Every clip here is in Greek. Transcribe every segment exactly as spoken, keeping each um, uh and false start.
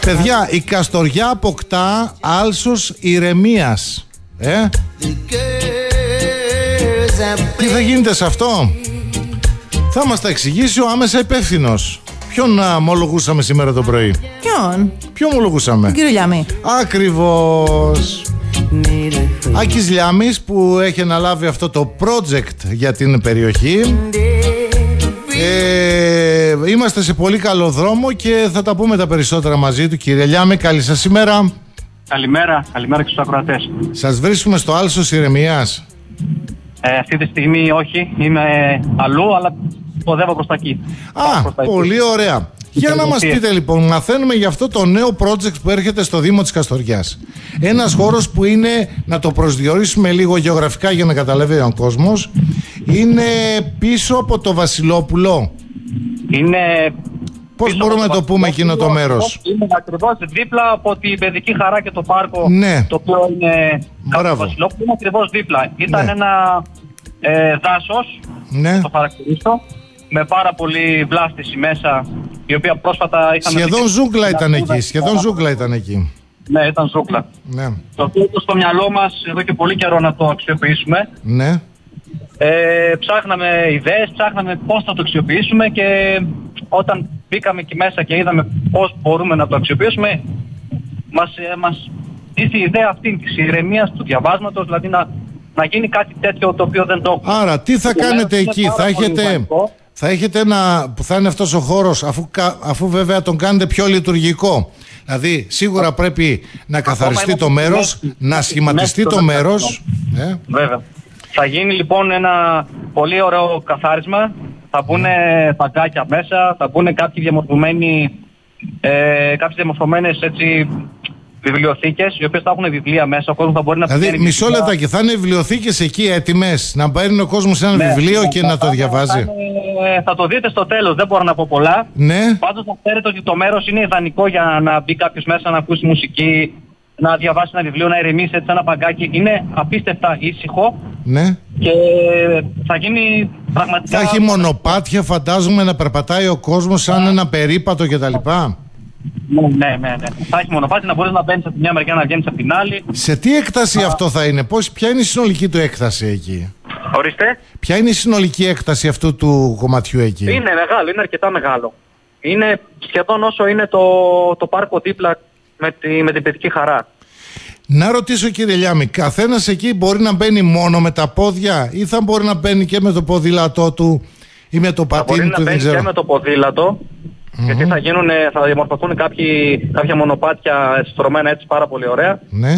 Παιδιά, η Καστοριά αποκτά άλσος ηρεμίας. Ε? Τι θα γίνεται σε αυτό? Θα μας τα εξηγήσει ο άμεσα υπεύθυνος. Ποιον ομολογούσαμε σήμερα το πρωί? Ποιον? Ποιον ομολογούσαμε? Τον κύριο Λιάμη. Ακριβώς. Άκης Λιάμης, που έχει αναλάβει αυτό το project για την περιοχή. ε, Είμαστε σε πολύ καλό δρόμο και θα τα πούμε τα περισσότερα μαζί του. Κύριε Λιάμη, καλή σας ημέρα. Καλημέρα, καλημέρα και στους ακροατές. Σας βρίσκουμε στο άλσος ηρεμίας? Ε, αυτή τη στιγμή όχι, είμαι αλλού, αλλά ποδεύω προς τα εκεί. Α, προς τα πολύ εκεί. ωραία. Για να μας πείτε λοιπόν, μαθαίνουμε για αυτό το νέο project που έρχεται στο Δήμο της Καστοριάς. Ένας χώρος που είναι, να το προσδιορίσουμε λίγο γεωγραφικά για να καταλαβαίνει ο κόσμος, είναι πίσω από το Βασιλόπουλο. Είναι... Πώς μπορούμε να το πούμε εκείνο το μέρος? Είναι ακριβώς δίπλα από την Παιδική Χαρά και το πάρκο, ναι. το οποίο είναι κάτω από το Βασιλόπουλο. Είναι ακριβώς δίπλα. Ήταν ναι. ένα ε, δάσος, ναι. το χαρακτηρίσω, με πάρα πολύ βλάστηση μέσα, η οποία πρόσφατα είχαν... Σχεδόν δει... ζούγκλα ήταν εκεί, σχεδόν ζούγκλα ήταν εκεί. Ναι, ήταν ζούγκλα. Ναι. Το οποίο ήταν στο μυαλό μας εδώ και πολύ καιρό να το αξιοποιήσουμε. Ναι. Ε, ψάχναμε ιδέες, ψάχναμε πώς θα το αξιοποιήσουμε και όταν μπήκαμε εκεί μέσα και είδαμε πώς μπορούμε να το αξιοποιήσουμε, μας, ε, μας ήρθε η ιδέα αυτή της ηρεμίας, του διαβάσματος, δηλαδή να, να γίνει κάτι τέτοιο το οποίο δεν το έχουμε. Άρα τι θα κάνετε εκεί? Θα έχετε, θα έχετε ένα, που θα είναι αυτός ο χώρος, αφού, αφού βέβαια τον κάνετε πιο λειτουργικό, δηλαδή σίγουρα πρέπει να καθαριστεί το μέρος, να σχηματιστεί το μέρος. ε. Βέβαια. Θα γίνει λοιπόν ένα πολύ ωραίο καθάρισμα, θα μπουν παγκάκια μέσα, θα μπουν κάποιοι διαμορφωμένοι, ε, κάποιες διαμορφωμένες έτσι βιβλιοθήκες, οι οποίες θα έχουν βιβλία μέσα, ο κόσμος θα μπορεί να δηλαδή, πηγαίνει... Δηλαδή μισό λεπτάκι, θα είναι βιβλιοθήκες εκεί έτοιμες, να παίρνει ο κόσμος ένα ναι, βιβλίο ναι, και θα, να το διαβάζει? Θα, είναι, θα το δείτε στο τέλος, δεν μπορώ να πω πολλά. Ναι. Πάντως θα ξέρετε ότι το μέρος είναι ιδανικό για να μπει κάποιος μέσα να ακούσει μουσική, να διαβάσει ένα βιβλίο, να ηρεμήσει έτσι ένα παγκάκι. Είναι απίστευτα ήσυχο. Ναι. Και θα γίνει πραγματικά... Θα έχει μονοπάτια, φαντάζομαι, να περπατάει ο κόσμος σαν ένα περίπατο κτλ. Ναι, ναι, ναι, ναι. Θα έχει μονοπάτια, να μπορείς να μπαίνεις από τη μια μεριά, να βγαίνεις από την άλλη. Σε τι έκταση Α. αυτό θα είναι? Πώς, ποια είναι η συνολική του έκταση εκεί? Ορίστε. Ποια είναι η συνολική έκταση αυτού του κομματιού εκεί? Είναι μεγάλο, είναι αρκετά μεγάλο. Είναι σχεδόν όσο είναι το, το πάρκο δίπλα με, τη, με την Παιδική Χαρά. Να ρωτήσω, κύριε Λιάμη, καθένας εκεί μπορεί να μπαίνει μόνο με τα πόδια ή θα μπορεί να μπαίνει και με το ποδήλατό του ή με το πατίνι του? Θα μπορεί να μπαίνει και με το ποδήλατο, mm-hmm. γιατί θα, γίνουν, θα διαμορφωθούν κάποιοι, κάποια μονοπάτια στρωμένα έτσι πάρα πολύ ωραία. Ναι.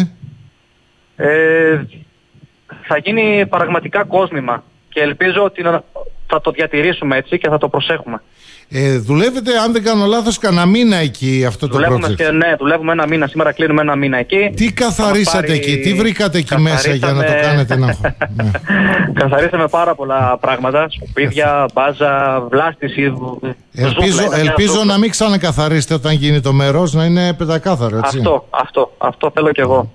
Ε, θα γίνει πραγματικά κόσμημα και ελπίζω ότι θα το διατηρήσουμε έτσι και θα το προσέχουμε. Ε, δουλεύετε, αν δεν κάνω λάθος, κανένα μήνα εκεί αυτό το project? Και, ναι, δουλεύουμε ένα μήνα. Σήμερα κλείνουμε ένα μήνα εκεί. Τι καθαρίσατε πάρει... εκεί, τι βρήκατε εκεί μέσα για να το κάνετε να... ναι. Καθαρίσαμε πάρα πολλά πράγματα. Σκουπίδια, μπάζα, βλάστηση. Ελπίζω, ζούγκλα, ελπίζω ζούγκλα. να μην ξανακαθαρίσετε όταν γίνει το μέρος, να είναι πεντακάθαρο, έτσι. Αυτό, αυτό, αυτό θέλω κι εγώ.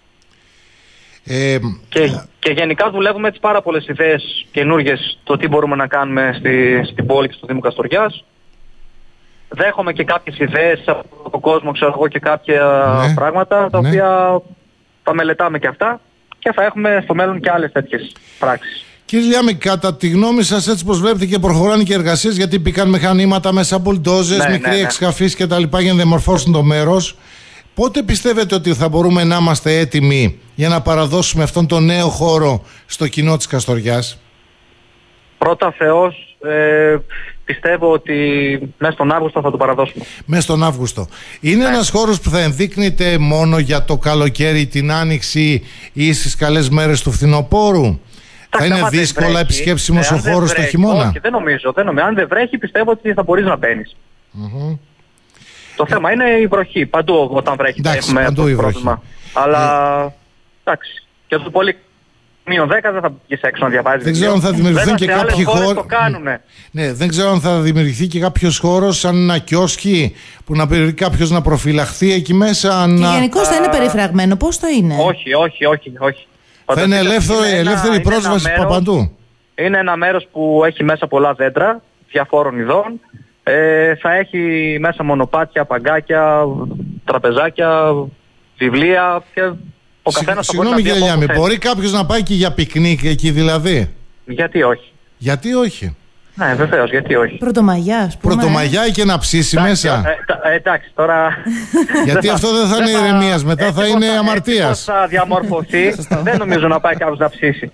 Ε, και, και γενικά δουλεύουμε έτσι πάρα πολλές ιδέες καινούργιες το τι μπορούμε να κάνουμε στη, στην πόλη και στο Δήμο Καστοριάς. Δέχομαι και κάποιες ιδέες από τον κόσμο, ξέρω εγώ, και κάποια ναι, πράγματα τα ναι. οποία θα μελετάμε και αυτά και θα έχουμε στο μέλλον και άλλες τέτοιες πράξεις. Κύριε Λιάμη, κατά τη γνώμη σας, έτσι πως βλέπετε και προχωράνε και εργασίες, γιατί μπήκαν μηχανήματα μέσα, μπουλντόζες, ναι, μικροί ναι, ναι. εξκαφείς και τα λοιπά για να διαμορφώσουν το μέρος. Πότε πιστεύετε ότι θα μπορούμε να είμαστε έτοιμοι για να παραδώσουμε αυτόν τον νέο χώρο στο κοινό της Καστοριάς? Πρώτα Θεός, ε, πιστεύω ότι μέσα στον Αύγουστο θα το παραδώσουμε. Μέσα στον Αύγουστο. Είναι ναι. ένας χώρος που θα ενδείκνυται μόνο για το καλοκαίρι, την άνοιξη ή στις καλές μέρες του φθινοπόρου? Θα είναι δύσκολα βρέχει, επισκέψιμος ε, ο χώρος το χειμώνα? Όχι, δεν νομίζω, δεν νομίζω. Αν δεν βρέχει, πιστεύω ότι θα μπορείς να μπαίνεις. Mm-hmm. Το θέμα είναι η βροχή. Παντού όταν βρέχει θα έχουμε αυτό το πρόβλημα. Αλλά ε... εντάξει. Και το πολύ μείον δέκα δεν θα βγεις έξω να διαβάζεις. Δεν ξέρω αν θα δημιουργηθούν και κάποιοι χώροι. Ναι, δεν ξέρω αν θα δημιουργηθεί και κάποιος χώρος σαν ένα κιόσκι που να πει κάποιος να προφυλαχθεί εκεί μέσα. Και να... γενικώς θα είναι περιφραγμένο. Πώς το είναι? Όχι, όχι, όχι. όχι. Θα είναι ελεύθερη, είναι ελεύθερη ένα, πρόσβαση από παντού. Είναι ένα μέρος που έχει μέσα πολλά δέντρα διαφόρων ειδών. Ε, θα έχει μέσα μονοπάτια, παγκάκια, τραπεζάκια, βιβλία και ο καθένας θα μπορεί να πει. Συγγνώμη κύριε Λιάμη, μπορεί κάποιος να πάει και για πικνίκ εκεί δηλαδή? Γιατί όχι. Γιατί όχι. Ναι, βεβαίως, γιατί όχι. Πρωτομαγιά, ας πούμε. Πρωτομαγιά και να ψήσει εντάξει, μέσα. Ε, ε, εντάξει, τώρα. Γιατί αυτό δεν θα είναι ηρεμίας, μετά θα είναι αμαρτίας. Πώς θα διαμορφωθεί, δεν νομίζω να πάει κάποιος να ψήσει.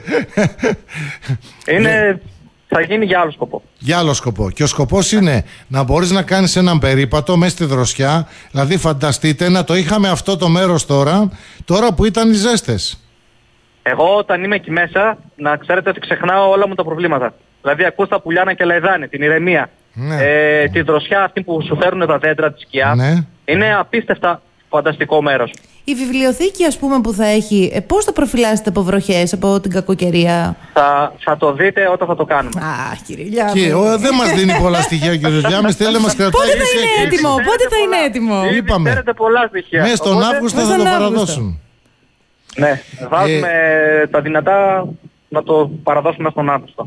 Είναι. Θα γίνει για άλλο σκοπό. Για άλλο σκοπό. Και ο σκοπός είναι να μπορείς να κάνεις έναν περίπατο μέσα στη δροσιά. Δηλαδή, φανταστείτε να το είχαμε αυτό το μέρος τώρα, τώρα που ήταν οι ζέστες. Εγώ όταν είμαι εκεί μέσα, να ξέρετε ότι ξεχνάω όλα μου τα προβλήματα. Δηλαδή, ακούς τα πουλιάνα και λαϊδάνε, την ηρεμία. Ναι. Ε, τη δροσιά αυτή που σου φέρνουν τα δέντρα, τη σκιά. Ναι. Είναι απίστευτα φανταστικό μέρος. Η βιβλιοθήκη, ας πούμε, που θα έχει, ε, πώς θα προφυλάσσεται από βροχές, από την κακοκαιρία? Θα, θα το δείτε όταν θα το κάνουμε. Αχ, κύριε Λιάμη. Και ο, δεν μας δίνει πολλά στοιχεία ο κύριος Λιάμης, θέλει να μας κρατάει. Πότε θα είναι έτοιμο, πότε θα είναι έτοιμο? Ήδη Είπαμε. ξέρετε πολλά στοιχεία. Μέσα στον Οπότε, Αύγουστο μέσα θα το στον παραδώσουν. Ναι, βάζουμε Ε, τα δυνατά να το παραδώσουμε στον Αύγουστο.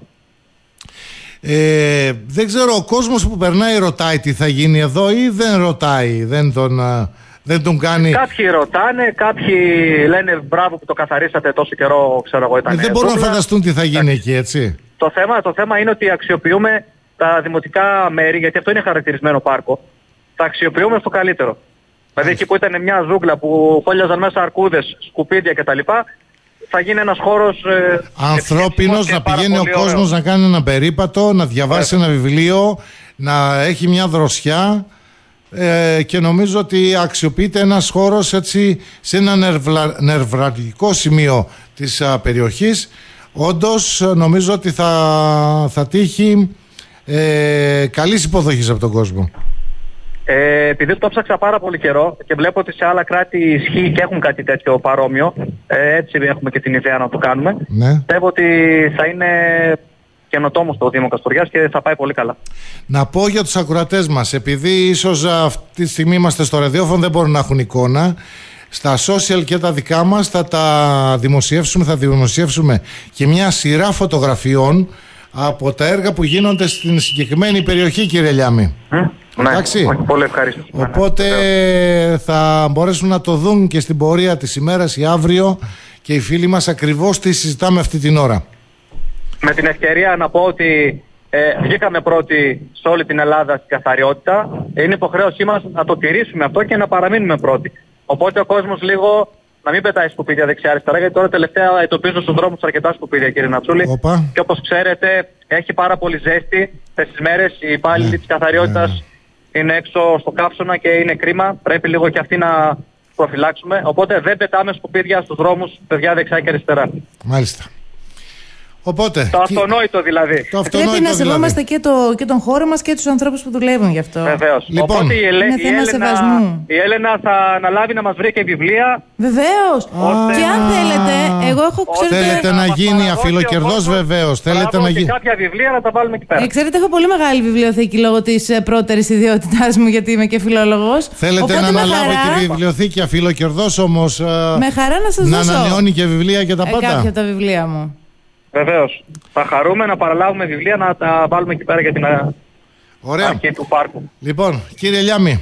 Ε, δεν ξέρω, ο κόσμος που περνάει ρωτάει τι θα γίνει εδώ ή δεν ρωτάει, δεν τον, α, δεν τον κάνει. Κάποιοι ρωτάνε, κάποιοι λένε μπράβο που το καθαρίσατε τόσο καιρό, ξέρω εγώ ήταν. Ε, δεν μπορούν να δίπλα. φανταστούν τι θα γίνει εκεί, έτσι. Το θέμα, το θέμα είναι ότι αξιοποιούμε τα δημοτικά μέρη, γιατί αυτό είναι χαρακτηρισμένο πάρκο. Τα αξιοποιούμε στο καλύτερο. Δηλαδή εκεί που ήταν μια ζούγκλα που φόλιαζαν μέσα αρκούδες, σκουπίδια κτλ. Θα γίνει ένας χώρος ε, ανθρώπινος, να πηγαίνει ο κόσμος να κάνει ένα περίπατο, να διαβάσει ένα βιβλίο, να έχει μια δροσιά, ε, και νομίζω ότι αξιοποιείται ένας χώρος έτσι σε ένα νευρα, νευραλγικό σημείο της α, περιοχής. Όντως νομίζω ότι θα, θα τύχει ε, καλής υποδοχής από τον κόσμο. Ε, επειδή το ψάξα πάρα πολύ καιρό και βλέπω ότι σε άλλα κράτη ισχύει και έχουν κάτι τέτοιο παρόμοιο, ε, έτσι έχουμε και την ιδέα να το κάνουμε. Ναι. Πιστεύω ότι θα είναι καινοτόμο το Δήμο Καστοριάς και θα πάει πολύ καλά. Να πω για τους ακροατές μας, επειδή ίσως αυτή τη στιγμή είμαστε στο ραδιόφωνο, δεν μπορούν να έχουν εικόνα. Στα social και τα δικά μας θα τα δημοσιεύσουμε, θα δημοσιεύσουμε και μια σειρά φωτογραφιών από τα έργα που γίνονται στην συγκεκριμένη περιοχή, κύριε Λιάμη. Mm, ναι, εντάξει. Πολύ ευχαριστώ. Οπότε ναι, θα μπορέσουν να το δουν και στην πορεία της ημέρας ή αύριο και οι φίλοι μας ακριβώς τι συζητάμε αυτή την ώρα. Με την ευκαιρία να πω ότι ε, βγήκαμε πρώτοι σε όλη την Ελλάδα στην καθαριότητα. Είναι υποχρέωσή μας να το τηρήσουμε αυτό και να παραμείνουμε πρώτοι. Οπότε ο κόσμος λίγο να μην πετάει σκουπίδια δεξιά-αριστερά, γιατί τώρα τελευταία εντοπίζω στους δρόμους αρκετά σκουπίδια, κύριε Νατσούλη. Οπα. Και όπως ξέρετε, έχει πάρα πολύ ζέστη. Αυτές τις μέρες οι υπάλληλοι ναι, της καθαριότητας ναι. είναι έξω στο καύσωνα και είναι κρίμα. Πρέπει λίγο και αυτοί να προφυλάξουμε. Οπότε δεν πετάμε σκουπίδια στους δρόμους, παιδιά, δεξιά και αριστερά. Μάλιστα. Οπότε, το αυτονόητο δηλαδή. Το αυτονόητο Πρέπει να δηλαδή. σεβόμαστε και, το, και τον χώρο μας και τους ανθρώπους που δουλεύουν γι' αυτό. Βεβαίως. Λοιπόν, οπότε η, Ελέ, είναι η, θέμα Έλενα, σεβασμού. η Έλενα θα αναλάβει να μας βρει και βιβλία. Βεβαίως. Και αν θέλετε, εγώ έχω ξέρετε... Θέλετε να γίνει αφιλοκερδός, βεβαίως. Θέλετε να γίνει. Και κάποια βιβλία να τα βάλουμε εκεί πέρα. Ε, ξέρετε, έχω πολύ μεγάλη βιβλιοθήκη λόγω της πρώτερης ιδιότητάς μου, γιατί είμαι και φιλόλογος. Θέλετε οπότε να αναλάβετε χαρά... τη βιβλιοθήκη αφιλοκερδός, όμως. Με χαρά να σας να δώσω. Να ανανεώνει και βιβλία και τα ε, πάντα. Κάποια από τα βιβλία μου. Βεβαίως. Θα χαρούμε να παραλάβουμε βιβλία να τα βάλουμε εκεί πέρα για την Ωραία. αρχή του πάρκου. Λοιπόν, κύριε Λιάμη,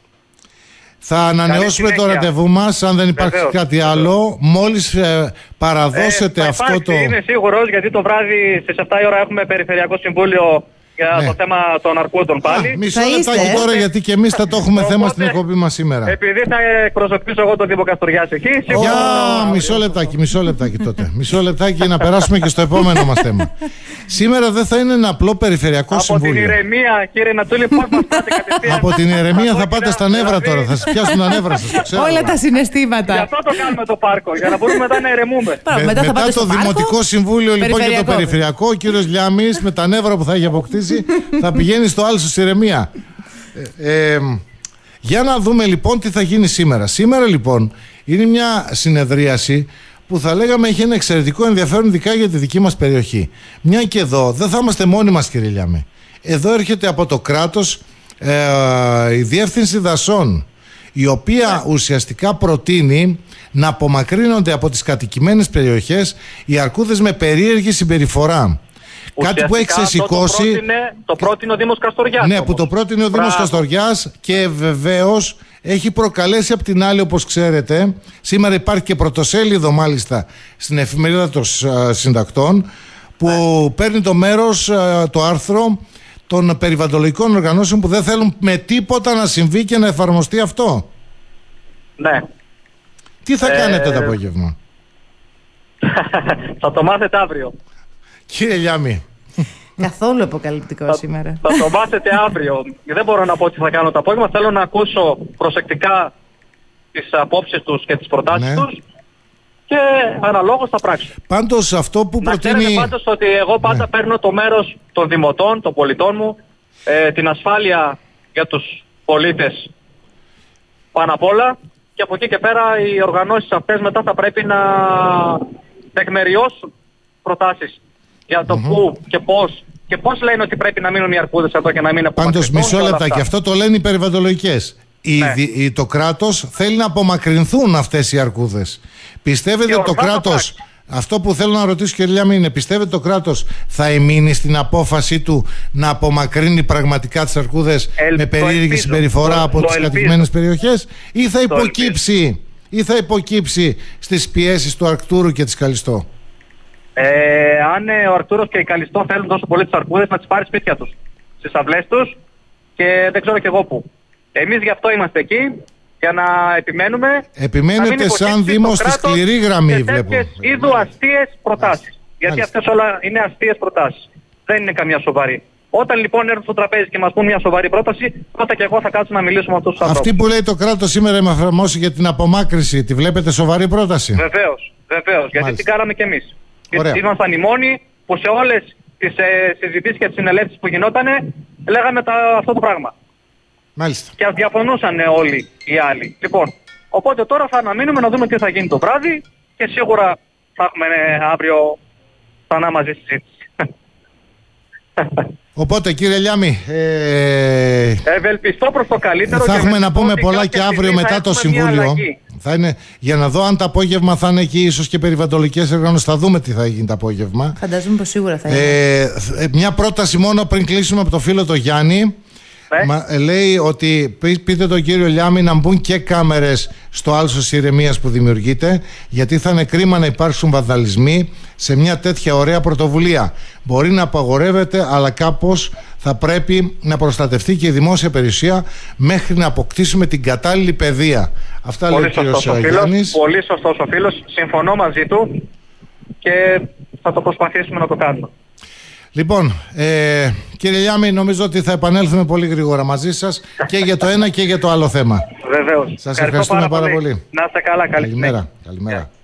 θα ανανεώσουμε το ραντεβού μας, αν δεν υπάρχει Βεβαίως. κάτι άλλο. Μόλις ε, παραδώσετε ε, αυτό υπάρχει, το... Είμαι σίγουρος, γιατί το βράδυ στις επτά η ώρα έχουμε Περιφερειακό Συμβούλιο για ναι. το θέμα των αρκούδων πάλι. Α, μισό λεπτάκι τώρα, γιατί και εμείς θα το έχουμε οπότε, θέμα στην εκπομπή μας σήμερα. Επειδή θα εκπροσωπήσω εγώ τον Δήμο Καστοριάς εκεί, σίγουρα... Yeah, μισό λεπτάκι, μισό λεπτάκι τότε. Μισό λεπτάκι να περάσουμε και στο επόμενο μας θέμα. Σήμερα δεν θα είναι ένα απλό περιφερειακό από συμβούλιο. Από την ηρεμία, κύριε Νατσούλη, πώς μας πάτε κατευθείαν. Από την ηρεμία θα πάτε στα νεύρα τώρα, θα σας πιάσουν τα νεύρα σας, το ξέρω. Όλα τα συναισθήματα. Γι' αυτό το κάνουμε το πάρκο, για να μπορούμε μετά να ηρεμούμε. Με, μετά θα μετά το Δημοτικό Συμβούλιο λοιπόν και το Περιφερειακό, ο κύριος Λιάμης με τα νεύρα που θα έχει αποκτήσει θα πηγαίνει στο άλλο στη ηρεμία. Ε, ε, για να δούμε λοιπόν τι θα γίνει σήμερα. Σήμερα λοιπόν είναι μια συνεδρίαση που θα λέγαμε έχει ένα εξαιρετικό ενδιαφέρον, ειδικά για τη δική μας περιοχή. Μια και εδώ δεν θα είμαστε μόνοι μας, κύριε Λιάμη. Εδώ έρχεται από το κράτος ε, η Διεύθυνση Δασών, η οποία ουσιαστικά προτείνει να απομακρύνονται από τις κατοικημένες περιοχές οι αρκούδες με περίεργη συμπεριφορά. Κάτι που έχει ξεσηκώσει. Το πρότεινε, το πρότεινε ο Δήμος Καστοριάς. Ναι, όμως. που το πρότεινε ο Δήμος Καστοριάς και βεβαίως έχει προκαλέσει απ' την άλλη, όπως ξέρετε, σήμερα υπάρχει και πρωτοσέλιδο μάλιστα στην εφημερίδα των συντακτών, που ναι. παίρνει το μέρος, το άρθρο των περιβαλλοντικών οργανώσεων που δεν θέλουν με τίποτα να συμβεί και να εφαρμοστεί αυτό. Ναι. Τι θα ε... κάνετε το απόγευμα? Θα το μάθετε αύριο. Κύριε Λιάμη. Καθόλου αποκαλυπτικό σήμερα. Θα το μάθετε αύριο. Δεν μπορώ να πω τι θα κάνω το απόγευμα. Θέλω να ακούσω προσεκτικά τις απόψεις τους και τις προτάσεις ναι. τους και αναλόγως θα πράξω. Πάντως αυτό που να προτείνει... Να ξέρετε πάντως ότι εγώ πάντα ναι. παίρνω το μέρος των δημοτών, των πολιτών μου, ε, την ασφάλεια για τους πολίτες πάνω απ' όλα, και από εκεί και πέρα οι οργανώσεις αυτές μετά θα πρέπει να τεκμεριώσουν προτάσεις για το mm-hmm. πού και πώς και πώς λένε ότι πρέπει να μείνουν οι αρκούδες εδώ και να μην απομακρυνθούν. Πάντως μισό λεπτά, και αυτό το λένε οι περιβαλλοντολογικές. Ναι. Η, το κράτος θέλει να απομακρυνθούν αυτές οι αρκούδες. Πιστεύετε το κράτος, αυτό που θέλω να ρωτήσω κύριε Λιάμη είναι, πιστεύετε το κράτος θα εμείνει στην απόφαση του να απομακρύνει πραγματικά τις αρκούδες Ελ, με περίεργη συμπεριφορά από το τις κατοικημένες περιοχές, ή θα υποκύψει, ή θα υποκύψει στις πιέσεις του Αρκτούρου και της Καλιστό? Ε, αν ε, ο Αρκτούρος και η Καλιστό θέλουν τόσο πολύ τις αρκούδες, να τις πάρει σπίτια τους, στις αυλές τους και δεν ξέρω και εγώ πού. Εμείς γι' αυτό είμαστε εκεί, για να επιμένουμε. Επιμένετε σαν Δήμος στη σκληρή γραμμή, βλέπω. Και τέτοιες είδου αστείες προτάσεις. Γιατί αυτές όλα είναι αστείες προτάσεις. Δεν είναι καμιά σοβαρή. Όταν λοιπόν έρθουν στο τραπέζι και μας πούν μια σοβαρή πρόταση, τότε και εγώ θα κάτσω να μιλήσω με αυτούς τους ανθρώπους. Αυτή που λέει το κράτος σήμερα με εφαρμόσει για την απομάκρυση, τη βλέπετε σοβαρή πρόταση? Βεβαίως, βεβαίως. Γιατί την κάναμε κι εμείς. Ήμασταν οι μόνοι που σε όλες τις ε, συζητήσεις και τις συνελεύσεις που γινότανε, λέγαμε τα, αυτό το πράγμα. Μάλιστα. Και ας διαφωνούσαν όλοι οι άλλοι. Λοιπόν, οπότε τώρα θα αναμείνουμε να δούμε τι θα γίνει το βράδυ και σίγουρα θα έχουμε ε, αύριο ξανά μαζί συζήτηση. Οπότε κύριε Λιάμη, ε... ευελπιστώ προς το καλύτερο. Θα έχουμε να πούμε πολλά και αύριο μετά το Συμβούλιο. Θα είναι, για να δω αν το απόγευμα θα είναι εκεί ίσως και περιβαλλοντικές οργανώσεις. Θα δούμε τι θα γίνει το απόγευμα. Φαντάζομαι πως σίγουρα θα είναι. Ε, μια πρόταση μόνο πριν κλείσουμε από το φίλο το Γιάννη. Ναι. Μα, λέει ότι πείτε τον κύριο Λιάμη να μπουν και κάμερες στο άλσος ηρεμίας που δημιουργείται, γιατί θα είναι κρίμα να υπάρξουν βανδαλισμοί σε μια τέτοια ωραία πρωτοβουλία. Μπορεί να απαγορεύεται, αλλά κάπως θα πρέπει να προστατευτεί και η δημόσια περιουσία μέχρι να αποκτήσουμε την κατάλληλη παιδεία. Αυτά πολύ λέει ο κύριος Γιάννης. Πολύ σωστός ο φίλος, συμφωνώ μαζί του και θα το προσπαθήσουμε να το κάνουμε. Λοιπόν, ε, κύριε Λιάμη, νομίζω ότι θα επανέλθουμε πολύ γρήγορα μαζί σας και για το ένα και για το άλλο θέμα. Βεβαίως. Σας ευχαριστούμε πάρα πολύ. πολύ. Να είστε καλά, καλή Καλημέρα. Καλημέρα.